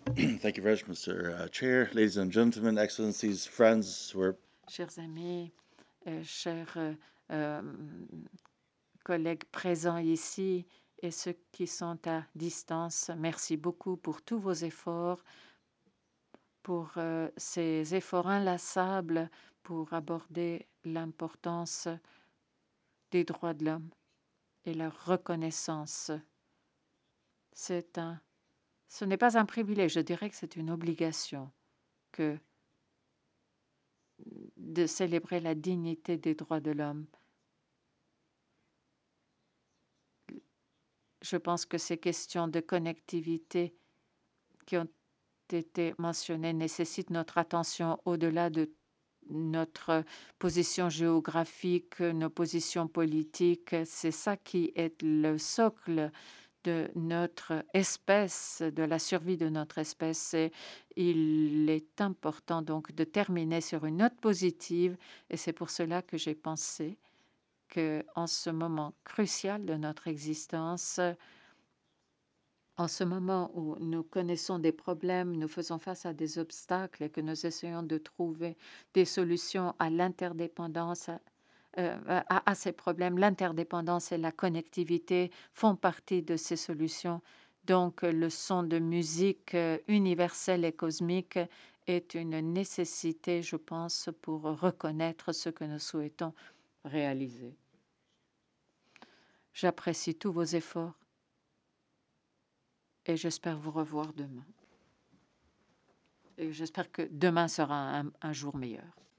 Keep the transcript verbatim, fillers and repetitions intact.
Thank you very much, Mister Uh, Chair, ladies and gentlemen, excellencies, friends. We're Chers amis, euh, chers euh, euh, collègues présents ici et ceux qui sont à distance, merci beaucoup pour tous vos efforts, pour euh, ces efforts inlassables pour aborder l'importance des droits de l'homme et leur reconnaissance. C'est un, ce n'est pas un privilège, je dirais que c'est une obligation que de célébrer la dignité des droits de l'homme. Je pense que ces questions de connectivité qui ont été mentionnées nécessitent notre attention au-delà de notre position géographique, nos positions politiques. C'est ça qui est le socle de notre espèce, de la survie de notre espèce. Et il est important donc de terminer sur une note positive et c'est pour cela que j'ai pensé que en ce moment crucial de notre existence, en ce moment où nous connaissons des problèmes, nous faisons face à des obstacles et que nous essayons de trouver des solutions à l'interdépendance, euh, à, à ces problèmes, l'interdépendance et la connectivité font partie de ces solutions. Donc, le son de musique euh, universelle et cosmique est une nécessité, je pense, pour reconnaître ce que nous souhaitons réaliser. J'apprécie tous vos efforts et j'espère vous revoir demain. Et j'espère que demain sera un, un jour meilleur.